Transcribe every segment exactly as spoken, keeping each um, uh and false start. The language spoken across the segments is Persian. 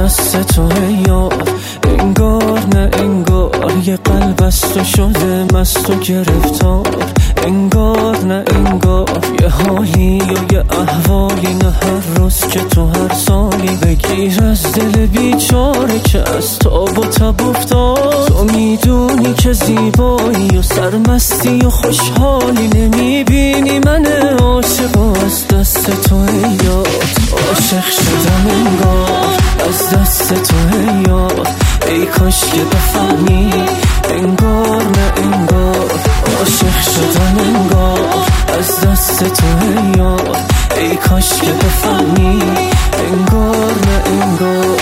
دست تو یار، انگار نه انگار یه قلب از تو شده مست و گرفتار، انگار نه انگار یه حالی و یه احوالی، نه هر روز که تو هر سالی بگیر از دل بیچاره که از تاب و تب افتاد. تو میدونی که زیبایی و سرمستی و خوشحالی، نمیبینی من عاشق از دست تو یار، عاشق شدم انگار از دست تو یار، ای کاش که بفهمی انگار نه انگار، عاشق شدم انگار از دست تو یار، ای کاش که بفهمی انگار نه انگار.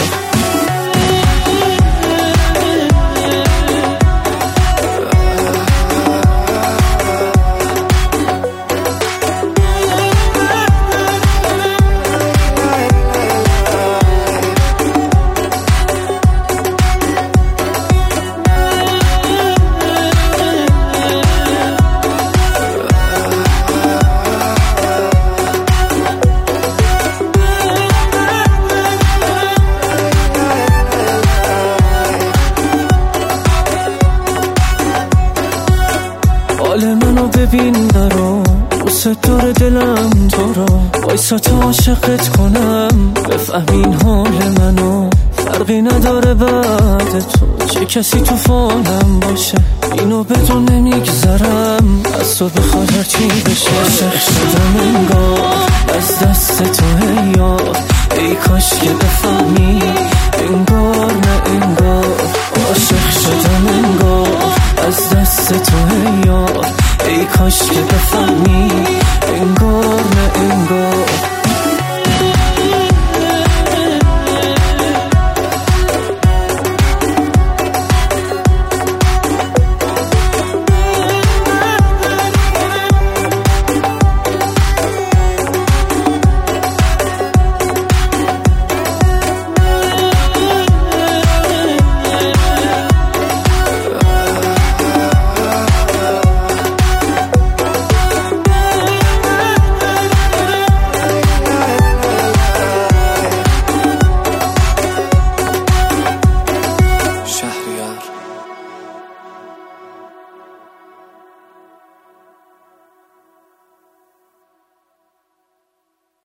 حال منو ببین نرو، بوست دور دلم تو رو، وایسا تا عاشقت کنم بفهمین حال منو، فرقی نداره بعد تو چه کسی تو فالم باشه، اینو بدون نمیگذرم از تو بخواد هرچی بشه. عاشق شدم انگار از دست تو یار، ای کاش که بفهمی انگار نه انگار، عاشق شدم انگار از دست تو یار، ای کاش که بفهمی انگار نه انگار.